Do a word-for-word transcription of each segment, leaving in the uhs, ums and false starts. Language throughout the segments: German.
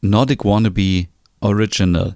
Nordic Wannabe Original.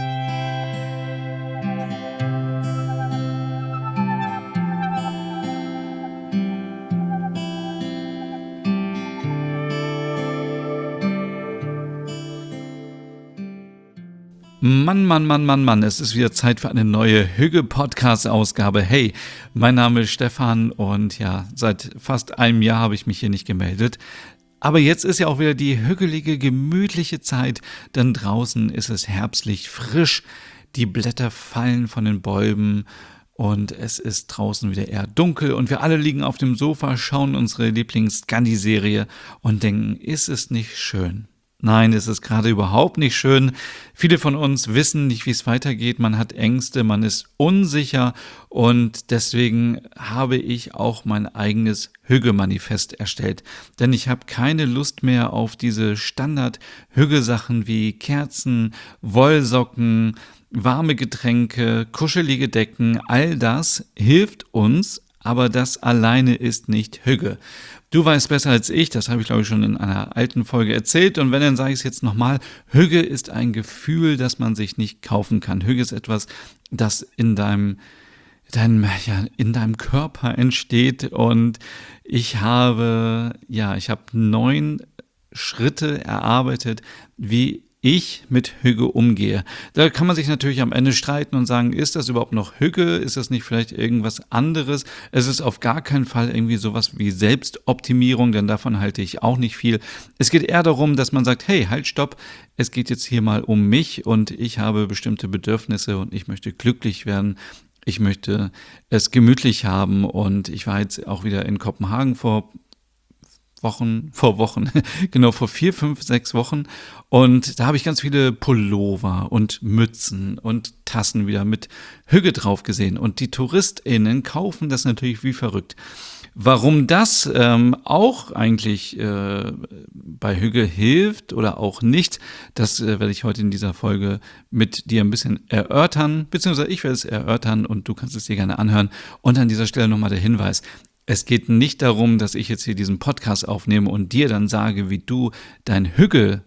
Mann, Mann, Mann, Mann, Mann, es ist wieder Zeit für eine neue Hügge-Podcast-Ausgabe. Hey, mein Name ist Stefan und ja, seit fast einem Jahr habe ich mich hier nicht gemeldet. Aber jetzt ist ja auch wieder die hügelige, gemütliche Zeit, denn draußen ist es herbstlich frisch, die Blätter fallen von den Bäumen und es ist draußen wieder eher dunkel und wir alle liegen auf dem Sofa, schauen unsere Lieblings-Scandi-Serie und denken, ist es nicht schön? Nein, es ist gerade überhaupt nicht schön. Viele von uns wissen nicht, wie es weitergeht. Man hat Ängste, man ist unsicher und deswegen habe ich auch mein eigenes Hügge-Manifest erstellt. Denn ich habe keine Lust mehr auf diese Standard-Hügge-Sachen wie Kerzen, Wollsocken, warme Getränke, kuschelige Decken. All das hilft uns, aber das alleine ist nicht Hügge. Du weißt besser als ich, das habe ich glaube ich schon in einer alten Folge erzählt und wenn, dann sage ich es jetzt nochmal, Hügge ist ein Gefühl, das man sich nicht kaufen kann. Hügge ist etwas, das in deinem, deinem, ja, in deinem Körper entsteht und ich habe, ja, ich habe neun Schritte erarbeitet, wie ich mit Hügge umgehe. Da kann man sich natürlich am Ende streiten und sagen, ist das überhaupt noch Hügge? Ist das nicht vielleicht irgendwas anderes? Es ist auf gar keinen Fall irgendwie sowas wie Selbstoptimierung, denn davon halte ich auch nicht viel. Es geht eher darum, dass man sagt, hey, halt, stopp, es geht jetzt hier mal um mich und ich habe bestimmte Bedürfnisse und ich möchte glücklich werden. Ich möchte es gemütlich haben und ich war jetzt auch wieder in Kopenhagen vor Wochen, vor Wochen, genau vor vier, fünf, sechs Wochen und da habe ich ganz viele Pullover und Mützen und Tassen wieder mit Hügge drauf gesehen und die TouristInnen kaufen das natürlich wie verrückt. Warum das ähm, auch eigentlich äh, bei Hügge hilft oder auch nicht, das äh, werde ich heute in dieser Folge mit dir ein bisschen erörtern, beziehungsweise ich werde es erörtern und du kannst es dir gerne anhören und an dieser Stelle nochmal der Hinweis. Es geht nicht darum, dass ich jetzt hier diesen Podcast aufnehme und dir dann sage, wie du dein Hügge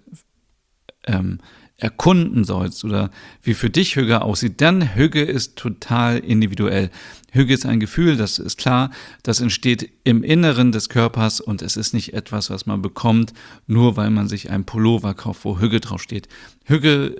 ähm, erkunden sollst oder wie für dich Hügge aussieht. Denn Hügge ist total individuell. Hügge ist ein Gefühl, das ist klar, das entsteht im Inneren des Körpers und es ist nicht etwas, was man bekommt, nur weil man sich einen Pullover kauft, wo Hügge draufsteht. Hügge,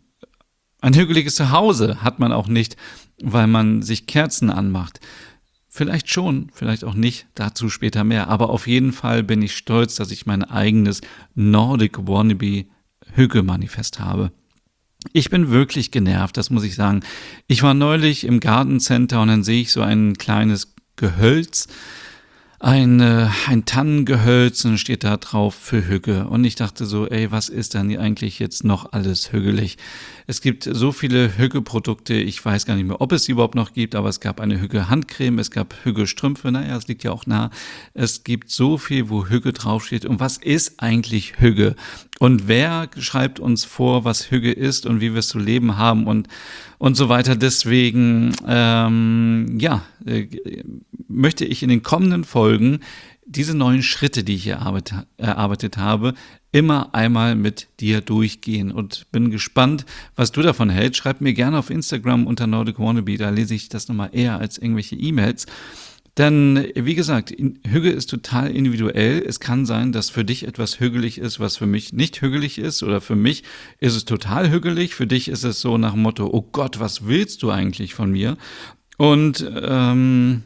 ein hügeliges Zuhause hat man auch nicht, weil man sich Kerzen anmacht. Vielleicht schon, vielleicht auch nicht, dazu später mehr. Aber auf jeden Fall bin ich stolz, dass ich mein eigenes Nordic Wannabe Hügge-Manifest habe. Ich bin wirklich genervt, das muss ich sagen. Ich war neulich im Gartencenter und dann sehe ich so ein kleines Gehölz, ein, äh, ein Tannengehölz und steht da drauf für Hügge. Und ich dachte so, ey, was ist denn eigentlich jetzt noch alles hügelig? Es gibt so viele Hügge-Produkte, ich weiß gar nicht mehr, ob es sie überhaupt noch gibt, aber es gab eine Hügge-Handcreme, es gab Hügge-Strümpfe, naja, es liegt ja auch nah. Es gibt so viel, wo Hügge draufsteht. Und was ist eigentlich Hügge? Und wer schreibt uns vor, was Hügge ist und wie wir es zu leben haben und, und so weiter. Deswegen, ähm, ja, äh, möchte ich in den kommenden Folgen diese neuen Schritte, die ich hier erarbeitet, erarbeitet habe, immer einmal mit dir durchgehen und bin gespannt, was du davon hältst. Schreib mir gerne auf Instagram unter Nordic Wannabe, da lese ich das nochmal eher als irgendwelche E-Mails. Denn, wie gesagt, Hügge ist total individuell. Es kann sein, dass für dich etwas hügelig ist, was für mich nicht hügelig ist. Oder für mich ist es total hügelig. Für dich ist es so nach dem Motto, oh Gott, was willst du eigentlich von mir? Und ähm,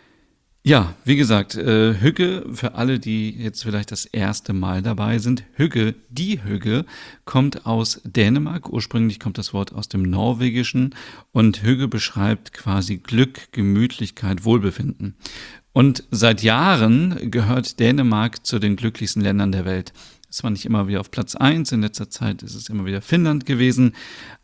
ja, wie gesagt, äh, Hügge, für alle, die jetzt vielleicht das erste Mal dabei sind, Hügge, die Hügge, kommt aus Dänemark. Ursprünglich kommt das Wort aus dem Norwegischen und Hügge beschreibt quasi Glück, Gemütlichkeit, Wohlbefinden. Und seit Jahren gehört Dänemark zu den glücklichsten Ländern der Welt. Es war nicht immer wieder auf Platz eins, in letzter Zeit ist es immer wieder Finnland gewesen.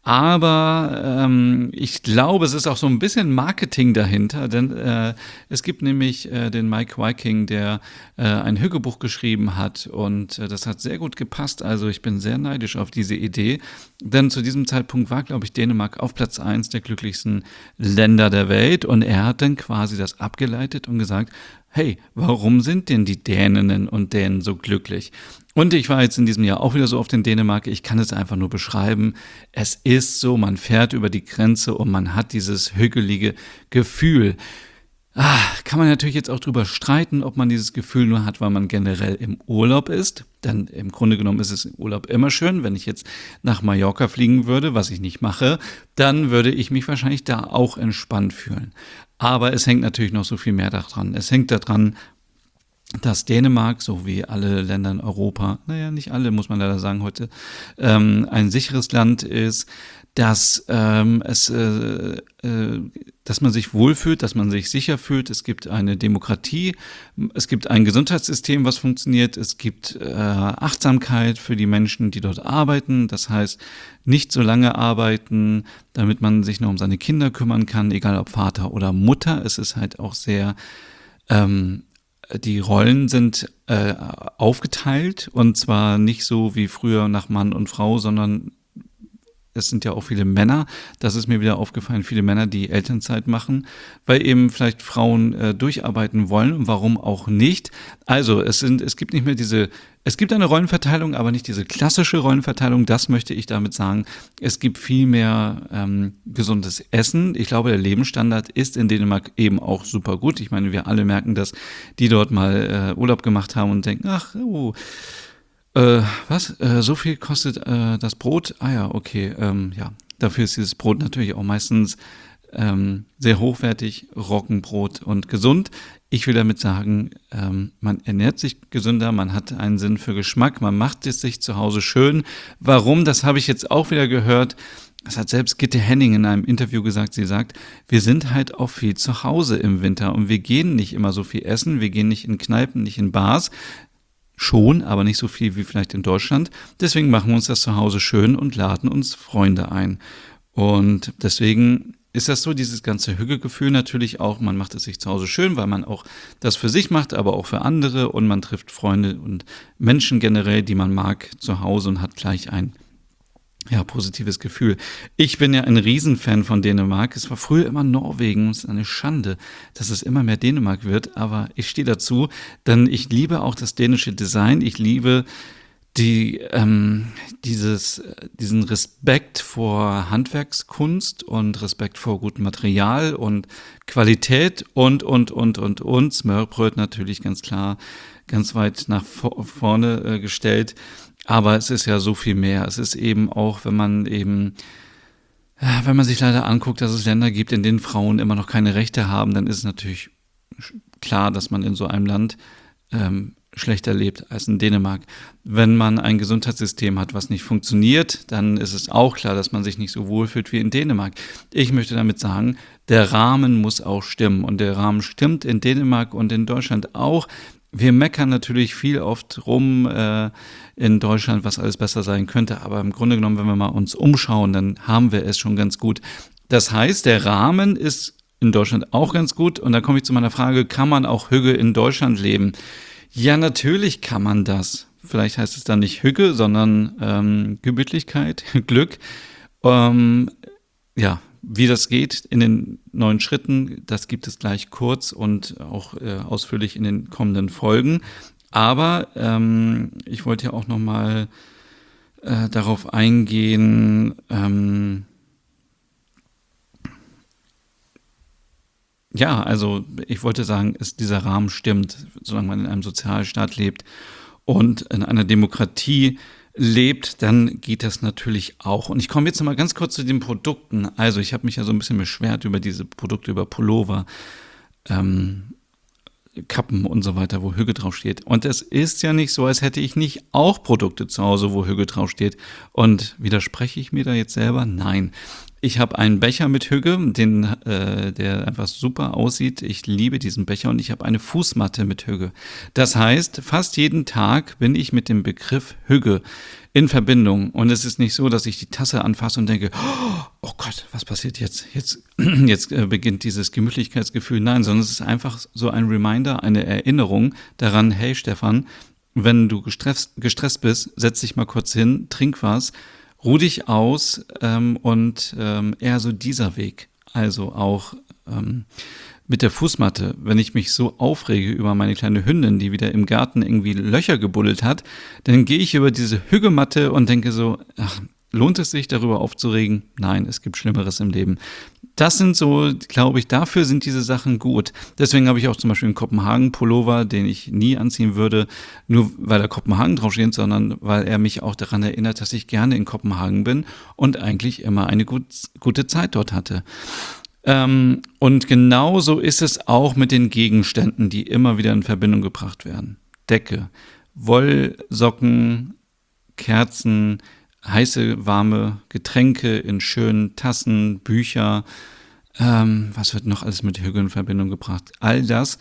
Aber ähm, ich glaube, es ist auch so ein bisschen Marketing dahinter, denn äh, es gibt nämlich äh, den Mike Viking, der äh, ein Hüggebuch geschrieben hat und äh, das hat sehr gut gepasst. Also ich bin sehr neidisch auf diese Idee, denn zu diesem Zeitpunkt war, glaube ich, Dänemark auf Platz eins der glücklichsten Länder der Welt und er hat dann quasi das abgeleitet und gesagt, hey, warum sind denn die Däninnen und Dänen so glücklich? Und ich war jetzt in diesem Jahr auch wieder so oft in Dänemark, ich kann es einfach nur beschreiben. Es ist so, man fährt über die Grenze und man hat dieses hügelige Gefühl. Ah, kann man natürlich jetzt auch drüber streiten, ob man dieses Gefühl nur hat, weil man generell im Urlaub ist. Denn im Grunde genommen ist es im Urlaub immer schön. Wenn ich jetzt nach Mallorca fliegen würde, was ich nicht mache, dann würde ich mich wahrscheinlich da auch entspannt fühlen. Aber es hängt natürlich noch so viel mehr daran. Es hängt daran, dass Dänemark, so wie alle Länder in Europa, naja, nicht alle, muss man leider sagen heute, ähm, ein sicheres Land ist, dass ähm, es, äh, äh, dass man sich wohlfühlt, dass man sich sicher fühlt. Es gibt eine Demokratie, es gibt ein Gesundheitssystem, was funktioniert, es gibt äh, Achtsamkeit für die Menschen, die dort arbeiten. Das heißt, nicht so lange arbeiten, damit man sich noch um seine Kinder kümmern kann, egal ob Vater oder Mutter. Es ist halt auch sehr ähm, die Rollen sind äh, aufgeteilt und zwar nicht so wie früher nach Mann und Frau, sondern es sind ja auch viele Männer, das ist mir wieder aufgefallen, viele Männer, die Elternzeit machen, weil eben vielleicht Frauen äh, durcharbeiten wollen und warum auch nicht. Also es sind, es gibt nicht mehr diese, es gibt eine Rollenverteilung, aber nicht diese klassische Rollenverteilung, das möchte ich damit sagen. Es gibt viel mehr ähm, gesundes Essen. Ich glaube, der Lebensstandard ist in Dänemark eben auch super gut. Ich meine, wir alle merken das, die dort mal äh, Urlaub gemacht haben und denken, ach, oh, Äh, was? Äh, so viel kostet äh, das Brot? Ah ja, okay. Ähm, ja, dafür ist dieses Brot natürlich auch meistens ähm, sehr hochwertig, Roggenbrot und gesund. Ich will damit sagen, ähm, man ernährt sich gesünder, man hat einen Sinn für Geschmack, man macht es sich zu Hause schön. Warum? Das habe ich jetzt auch wieder gehört. Das hat selbst Gitte Henning in einem Interview gesagt. Sie sagt, wir sind halt auch viel zu Hause im Winter und wir gehen nicht immer so viel essen, wir gehen nicht in Kneipen, nicht in Bars. Schon, aber nicht so viel wie vielleicht in Deutschland. Deswegen machen wir uns das zu Hause schön und laden uns Freunde ein. Und deswegen ist das so, dieses ganze Hügelgefühl natürlich auch, man macht es sich zu Hause schön, weil man auch das für sich macht, aber auch für andere und man trifft Freunde und Menschen generell, die man mag, zu Hause und hat gleich ein ja, positives Gefühl. Ich bin ja ein Riesenfan von Dänemark. Es war früher immer Norwegen. Es ist eine Schande, dass es immer mehr Dänemark wird. Aber ich stehe dazu, denn ich liebe auch das dänische Design. Ich liebe die, ähm, dieses, diesen Respekt vor Handwerkskunst und Respekt vor gutem Material und Qualität und, und, und, und, und. Smørrebrød natürlich ganz klar, ganz weit nach vorne äh, gestellt. Aber es ist ja so viel mehr. Es ist eben auch, wenn man eben, wenn man sich leider anguckt, dass es Länder gibt, in denen Frauen immer noch keine Rechte haben, dann ist es natürlich klar, dass man in so einem Land ähm, schlechter lebt als in Dänemark. Wenn man ein Gesundheitssystem hat, was nicht funktioniert, dann ist es auch klar, dass man sich nicht so wohlfühlt wie in Dänemark. Ich möchte damit sagen, der Rahmen muss auch stimmen. Und der Rahmen stimmt in Dänemark und in Deutschland auch. Wir meckern natürlich viel oft rum äh, in Deutschland, was alles besser sein könnte, aber im Grunde genommen, wenn wir mal uns umschauen, dann haben wir es schon ganz gut. Das heißt, der Rahmen ist in Deutschland auch ganz gut und da komme ich zu meiner Frage, kann man auch Hügge in Deutschland leben? Ja, natürlich kann man das. Vielleicht heißt es dann nicht Hügge, sondern ähm, Gemütlichkeit, Glück. Ähm, ja, wie das geht in den neuen Schritten, das gibt es gleich kurz und auch äh, ausführlich in den kommenden Folgen. Aber ähm, ich wollte ja auch noch mal äh, darauf eingehen, ähm, ja, also ich wollte sagen, es, dieser Rahmen stimmt, solange man in einem Sozialstaat lebt und in einer Demokratie lebt, dann geht das natürlich auch. Und ich komme jetzt noch mal ganz kurz zu den Produkten. Also ich habe mich ja so ein bisschen beschwert über diese Produkte, über Pullover, ähm, Kappen und so weiter, wo Hügge draufsteht. Und es ist ja nicht so, als hätte ich nicht auch Produkte zu Hause, wo Hügge draufsteht. Und widerspreche ich mir da jetzt selber? Nein. Ich habe einen Becher mit Hügge, den, äh, der einfach super aussieht. Ich liebe diesen Becher und ich habe eine Fußmatte mit Hügge. Das heißt, fast jeden Tag bin ich mit dem Begriff Hügge in Verbindung. Und es ist nicht so, dass ich die Tasse anfasse und denke, oh Gott, was passiert jetzt? Jetzt, jetzt äh, beginnt dieses Gemütlichkeitsgefühl. Nein, sondern es ist einfach so ein Reminder, eine Erinnerung daran, hey Stefan, wenn du gestresst, gestresst bist, setz dich mal kurz hin, trink was, ruh dich aus ähm, und ähm, eher so dieser Weg. Also auch ähm, mit der Fußmatte, wenn ich mich so aufrege über meine kleine Hündin, die wieder im Garten irgendwie Löcher gebuddelt hat, dann gehe ich über diese Hügematte und denke so, ach, lohnt es sich, darüber aufzuregen? Nein, es gibt Schlimmeres im Leben. Das sind so, glaube ich, dafür sind diese Sachen gut. Deswegen habe ich auch zum Beispiel einen Kopenhagen-Pullover, den ich nie anziehen würde, nur weil da Kopenhagen draufsteht, sondern weil er mich auch daran erinnert, dass ich gerne in Kopenhagen bin und eigentlich immer eine gut, gute Zeit dort hatte. Ähm, und genauso ist es auch mit den Gegenständen, die immer wieder in Verbindung gebracht werden. Decke, Wollsocken, Kerzen, heiße, warme Getränke in schönen Tassen, Bücher, ähm, was wird noch alles mit Hügge in Verbindung gebracht? All das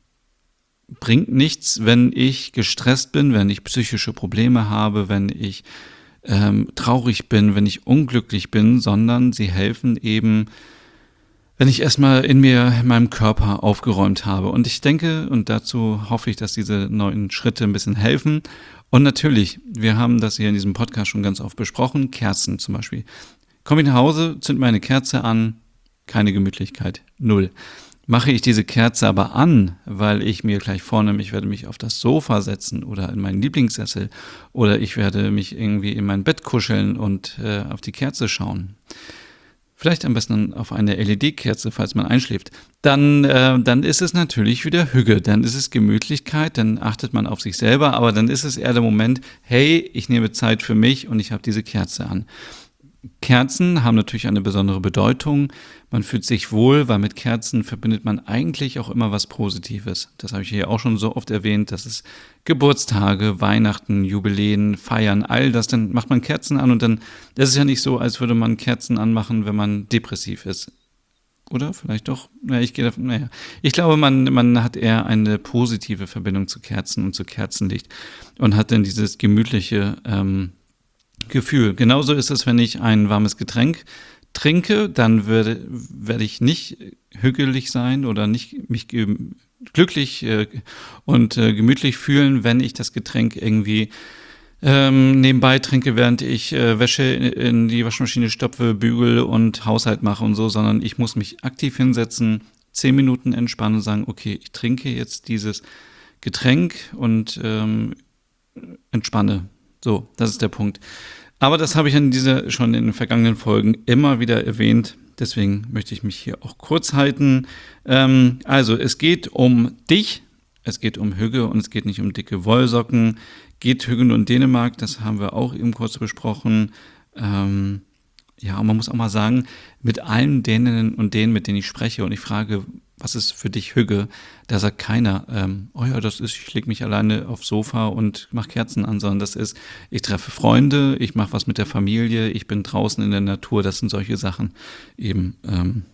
bringt nichts, wenn ich gestresst bin, wenn ich psychische Probleme habe, wenn ich ähm, traurig bin, wenn ich unglücklich bin, sondern sie helfen eben, wenn ich erstmal in mir, in meinem Körper aufgeräumt habe. Und ich denke, und dazu hoffe ich, dass diese neuen Schritte ein bisschen helfen. Und natürlich, wir haben das hier in diesem Podcast schon ganz oft besprochen, Kerzen zum Beispiel. Komme ich nach Hause, zünd meine Kerze an, keine Gemütlichkeit, null. Mache ich diese Kerze aber an, weil ich mir gleich vornehme, ich werde mich auf das Sofa setzen oder in meinen Lieblingssessel oder ich werde mich irgendwie in mein Bett kuscheln und äh, auf die Kerze schauen. Vielleicht am besten auf eine L E D-Kerze, falls man einschläft. Dann, äh, dann ist es natürlich wieder Hügge, dann ist es Gemütlichkeit, dann achtet man auf sich selber, aber dann ist es eher der Moment, hey, ich nehme Zeit für mich und ich habe diese Kerze an. Kerzen haben natürlich eine besondere Bedeutung. Man fühlt sich wohl, weil mit Kerzen verbindet man eigentlich auch immer was Positives. Das habe ich hier auch schon so oft erwähnt, dass es Geburtstage, Weihnachten, Jubiläen, Feiern, all das, dann macht man Kerzen an und dann, das ist ja nicht so, als würde man Kerzen anmachen, wenn man depressiv ist. Oder? Vielleicht doch? Ja, ich gehe davon, naja. Ich glaube, man, man hat eher eine positive Verbindung zu Kerzen und zu Kerzenlicht und hat dann dieses gemütliche ähm, Gefühl. Genauso ist es, wenn ich ein warmes Getränk trinke, dann werde, werde ich nicht hügelig sein oder nicht mich ge- glücklich äh, und äh, gemütlich fühlen, wenn ich das Getränk irgendwie ähm, nebenbei trinke, während ich äh, Wäsche in, in die Waschmaschine stopfe, bügel und Haushalt mache und so, sondern ich muss mich aktiv hinsetzen, zehn Minuten entspannen und sagen, okay, ich trinke jetzt dieses Getränk und ähm, entspanne. So, das ist der Punkt. Aber das habe ich in dieser, schon in den vergangenen Folgen immer wieder erwähnt. Deswegen möchte ich mich hier auch kurz halten. Ähm, also, es geht um dich, es geht um Hügge und es geht nicht um dicke Wollsocken. Geht Hügge nur in Dänemark, das haben wir auch eben kurz besprochen. Ähm, ja, und man muss auch mal sagen, mit allen Däninnen und Dänen, mit denen ich spreche und ich frage, was ist für dich Hügge? Da sagt keiner, ähm, oh ja, das ist, ich lege mich alleine aufs Sofa und mache Kerzen an, sondern das ist, ich treffe Freunde, ich mache was mit der Familie, ich bin draußen in der Natur, das sind solche Sachen eben, ähm,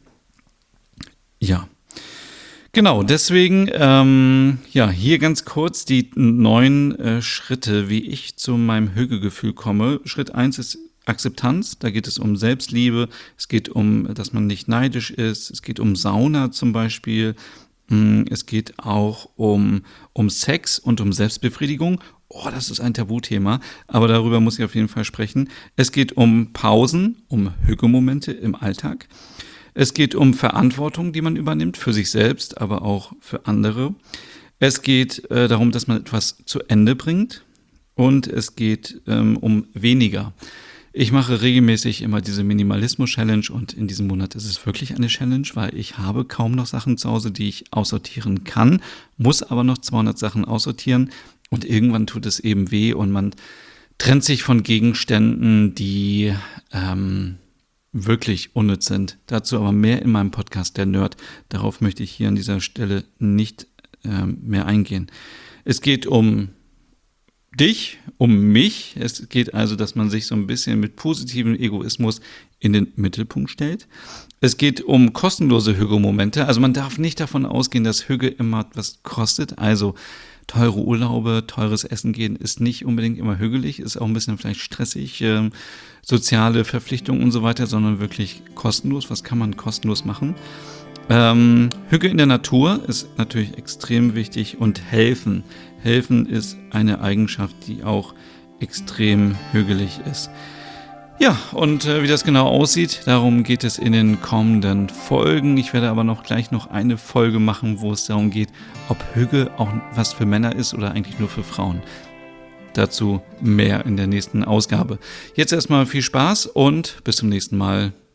ja. Genau, deswegen, ähm, ja, hier ganz kurz die neun äh, Schritte, wie ich zu meinem Hügge-Gefühl komme. Schritt eins ist Akzeptanz, da geht es um Selbstliebe, es geht um, dass man nicht neidisch ist, es geht um Sauna zum Beispiel, es geht auch um, um Sex und um Selbstbefriedigung. Oh, das ist ein Tabuthema, aber darüber muss ich auf jeden Fall sprechen. Es geht um Pausen, um Hügge-Momente im Alltag. Es geht um Verantwortung, die man übernimmt, für sich selbst, aber auch für andere. Es geht äh, darum, dass man etwas zu Ende bringt und es geht ähm, um weniger. Ich mache regelmäßig immer diese Minimalismus-Challenge und in diesem Monat ist es wirklich eine Challenge, weil ich habe kaum noch Sachen zu Hause, die ich aussortieren kann, muss aber noch zweihundert Sachen aussortieren und irgendwann tut es eben weh und man trennt sich von Gegenständen, die ähm, wirklich unnütz sind. Dazu aber mehr in meinem Podcast Der Nerd. Darauf möchte ich hier an dieser Stelle nicht ähm, mehr eingehen. Es geht um dich, um mich. Es geht also, dass man sich so ein bisschen mit positivem Egoismus in den Mittelpunkt stellt. Es geht um kostenlose Hügge-Momente. Also man darf nicht davon ausgehen, dass Hügge immer was kostet. Also teure Urlaube, teures Essen gehen ist nicht unbedingt immer hügelig, ist auch ein bisschen vielleicht stressig, äh, soziale Verpflichtungen und so weiter, sondern wirklich kostenlos. Was kann man kostenlos machen? Ähm, Hügge in der Natur ist natürlich extrem wichtig und helfen. Helfen ist eine Eigenschaft, die auch extrem hügelig ist. Ja, und äh, wie das genau aussieht, darum geht es in den kommenden Folgen. Ich werde aber noch gleich noch eine Folge machen, wo es darum geht, ob Hüge auch was für Männer ist oder eigentlich nur für Frauen. Dazu mehr in der nächsten Ausgabe. Jetzt erstmal viel Spaß und bis zum nächsten Mal.